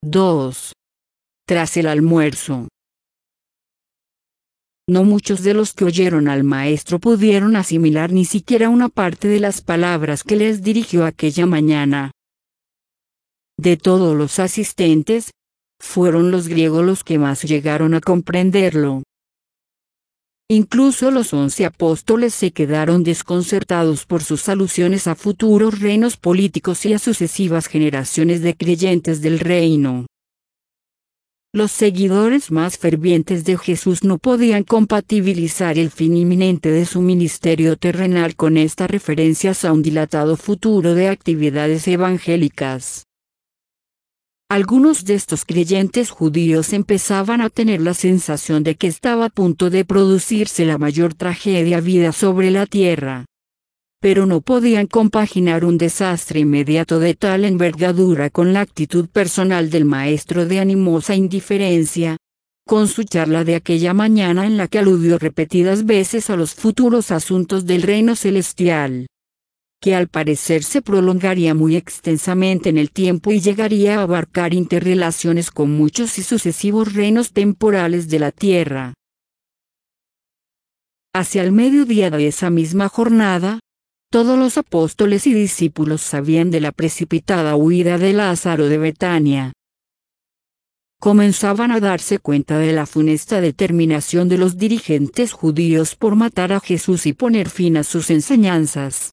2. Tras el almuerzo. No muchos de los que oyeron al maestro pudieron asimilar ni siquiera una parte de las palabras que les dirigió aquella mañana. De todos los asistentes, fueron los griegos los que más llegaron a comprenderlo. Incluso los 11 apóstoles se quedaron desconcertados por sus alusiones a futuros reinos políticos y a sucesivas generaciones de creyentes del reino. Los seguidores más fervientes de Jesús no podían compatibilizar el fin inminente de su ministerio terrenal con estas referencias a un dilatado futuro de actividades evangélicas. Algunos de estos creyentes judíos empezaban a tener la sensación de que estaba a punto de producirse la mayor tragedia vida sobre la tierra. Pero no podían compaginar un desastre inmediato de tal envergadura con la actitud personal del maestro de animosa indiferencia, con su charla de aquella mañana en la que aludió repetidas veces a los futuros asuntos del reino celestial, que al parecer se prolongaría muy extensamente en el tiempo y llegaría a abarcar interrelaciones con muchos y sucesivos reinos temporales de la tierra. Hacia el mediodía de esa misma jornada, todos los apóstoles y discípulos sabían de la precipitada huida de Lázaro de Betania. Comenzaban a darse cuenta de la funesta determinación de los dirigentes judíos por matar a Jesús y poner fin a sus enseñanzas.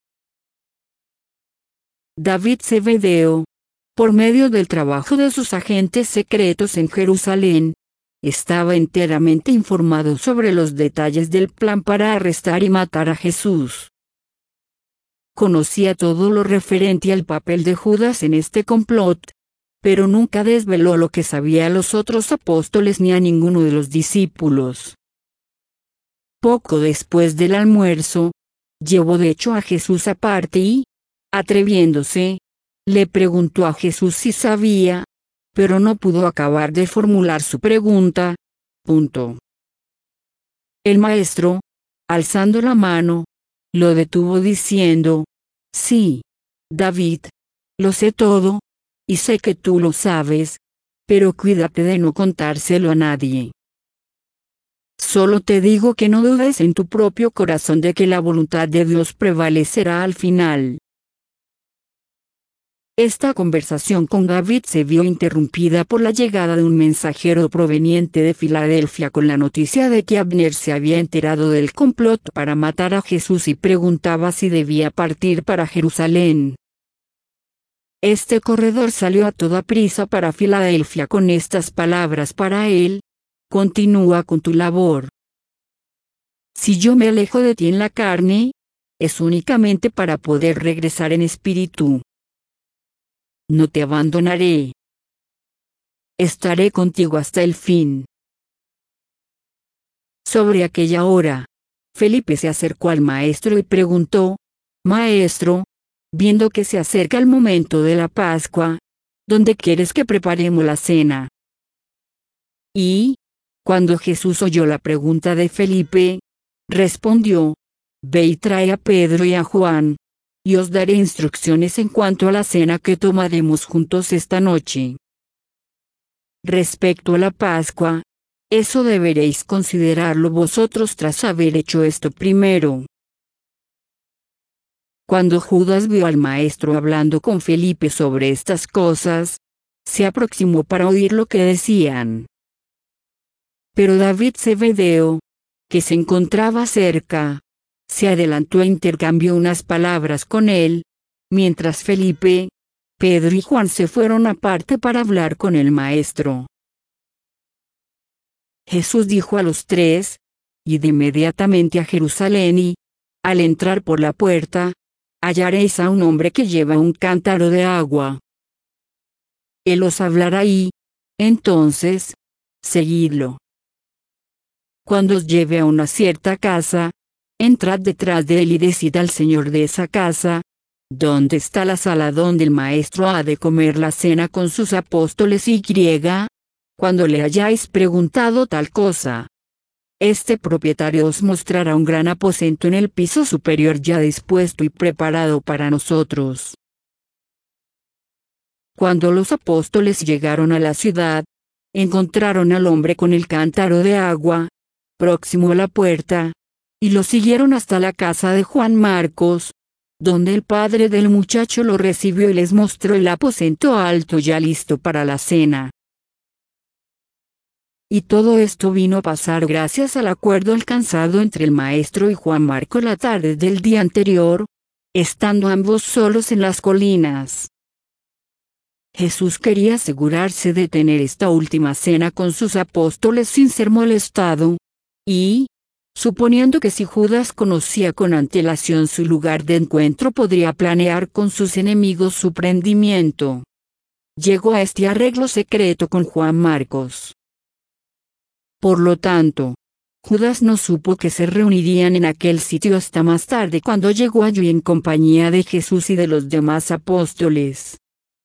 David Zebedeo, por medio del trabajo de sus agentes secretos en Jerusalén, estaba enteramente informado sobre los detalles del plan para arrestar y matar a Jesús. Conocía todo lo referente al papel de Judas en este complot, pero nunca desveló lo que sabía a los otros apóstoles ni a ninguno de los discípulos. Poco después del almuerzo, llevó de hecho a Jesús aparte y, atreviéndose, le preguntó a Jesús si sabía, pero no pudo acabar de formular su pregunta. El maestro, alzando la mano, lo detuvo diciendo: «Sí, David, lo sé todo, y sé que tú lo sabes, pero cuídate de no contárselo a nadie. Solo te digo que no dudes en tu propio corazón de que la voluntad de Dios prevalecerá al final». Esta conversación con David se vio interrumpida por la llegada de un mensajero proveniente de Filadelfia con la noticia de que Abner se había enterado del complot para matar a Jesús y preguntaba si debía partir para Jerusalén. Este corredor salió a toda prisa para Filadelfia con estas palabras para él: «Continúa con tu labor. Si yo me alejo de ti en la carne, es únicamente para poder regresar en espíritu. No te abandonaré. Estaré contigo hasta el fin». Sobre aquella hora, Felipe se acercó al maestro y preguntó: «Maestro, viendo que se acerca el momento de la Pascua, ¿dónde quieres que preparemos la cena?». Y, cuando Jesús oyó la pregunta de Felipe, respondió: «Ve y trae a Pedro y a Juan, y os daré instrucciones en cuanto a la cena que tomaremos juntos esta noche. Respecto a la Pascua, eso deberéis considerarlo vosotros tras haber hecho esto primero». Cuando Judas vio al maestro hablando con Felipe sobre estas cosas, se aproximó para oír lo que decían. Pero David Zebedeo, que se encontraba cerca, se adelantó e intercambió unas palabras con él, mientras Felipe, Pedro y Juan se fueron aparte para hablar con el maestro. Jesús dijo a los tres: «Id inmediatamente a Jerusalén y, al entrar por la puerta, hallaréis a un hombre que lleva un cántaro de agua. Él os hablará y, entonces, seguidlo. Cuando os lleve a una cierta casa, entrad detrás de él y decid al señor de esa casa: ¿dónde está la sala donde el maestro ha de comer la cena con sus apóstoles y griega? Cuando le hayáis preguntado tal cosa, este propietario os mostrará un gran aposento en el piso superior ya dispuesto y preparado para nosotros». Cuando los apóstoles llegaron a la ciudad, encontraron al hombre con el cántaro de agua, próximo a la puerta, y lo siguieron hasta la casa de Juan Marcos, donde el padre del muchacho lo recibió y les mostró el aposento alto ya listo para la cena. Y todo esto vino a pasar gracias al acuerdo alcanzado entre el maestro y Juan Marcos la tarde del día anterior, estando ambos solos en las colinas. Jesús quería asegurarse de tener esta última cena con sus apóstoles sin ser molestado, y, suponiendo que si Judas conocía con antelación su lugar de encuentro podría planear con sus enemigos su prendimiento, llegó a este arreglo secreto con Juan Marcos. Por lo tanto, Judas no supo que se reunirían en aquel sitio hasta más tarde cuando llegó allí en compañía de Jesús y de los demás apóstoles.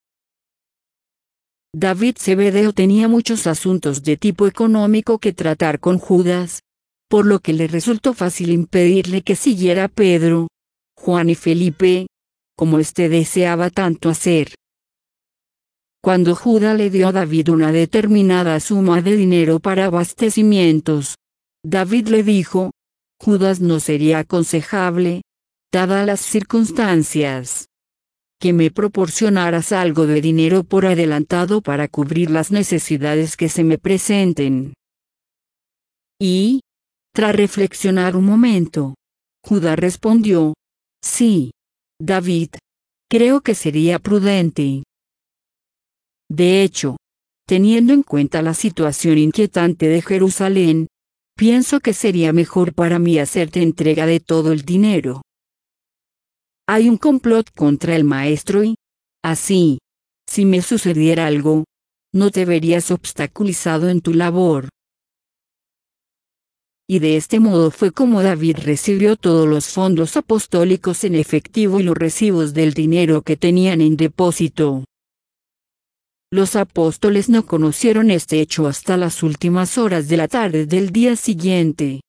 David Zebedeo tenía muchos asuntos de tipo económico que tratar con Judas, por lo que le resultó fácil impedirle que siguiera a Pedro, Juan y Felipe, como éste deseaba tanto hacer. Cuando Judas le dio a David una determinada suma de dinero para abastecimientos, David le dijo: Judas, no sería aconsejable, dadas las circunstancias, que me proporcionaras algo de dinero por adelantado para cubrir las necesidades que se me presenten. Y, tras reflexionar un momento, Judas respondió: sí, David, creo que sería prudente. De hecho, teniendo en cuenta la situación inquietante de Jerusalén, pienso que sería mejor para mí hacerte entrega de todo el dinero. Hay un complot contra el maestro y, así, si me sucediera algo, no te verías obstaculizado en tu labor. Y de este modo fue como David recibió todos los fondos apostólicos en efectivo y los recibos del dinero que tenían en depósito. Los apóstoles no conocieron este hecho hasta las últimas horas de la tarde del día siguiente.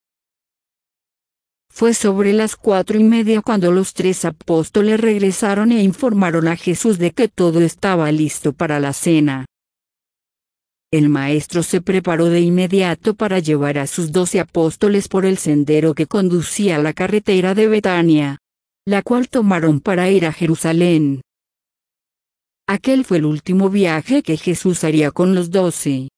Fue sobre las 4:30 cuando los 3 apóstoles regresaron e informaron a Jesús de que todo estaba listo para la cena. El maestro se preparó de inmediato para llevar a sus 12 apóstoles por el sendero que conducía a la carretera de Betania, la cual tomaron para ir a Jerusalén. Aquel fue el último viaje que Jesús haría con los 12.